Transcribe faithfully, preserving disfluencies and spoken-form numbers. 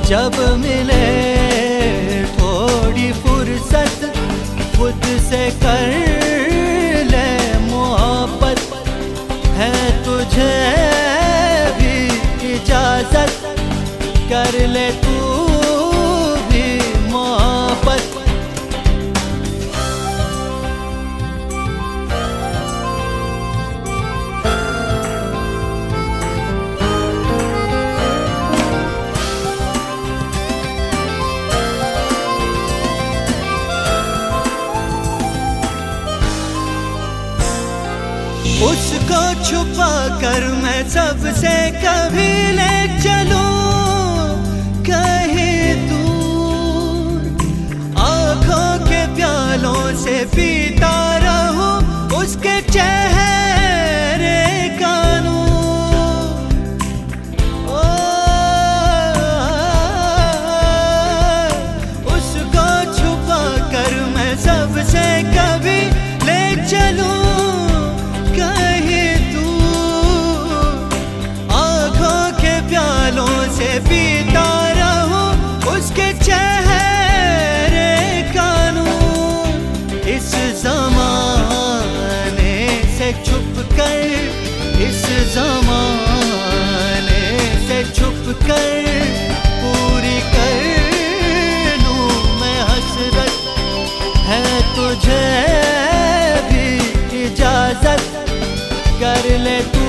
जब मिले थोड़ी फुर्सत खुद से कर ले मोहब्बत, है तुझे भी इजाजत कर ले तू भी मोहब्बत। उसको छुपा कर मैं सबसे कभी ले चलूं कहीं दूर, आँखों के प्यालों से पीता रहूं उसके चेहरे का नूर। ओ, उसको छुपा कर मैं सबसे कभी ले चलूं से पीता रहूं उसके चेहरे का नूर। इस ज़माने से छुप कर, इस ज़माने से छुप कर पूरी कर लूं मैं हसरत, है तुझे भी इजाजत कर ले तू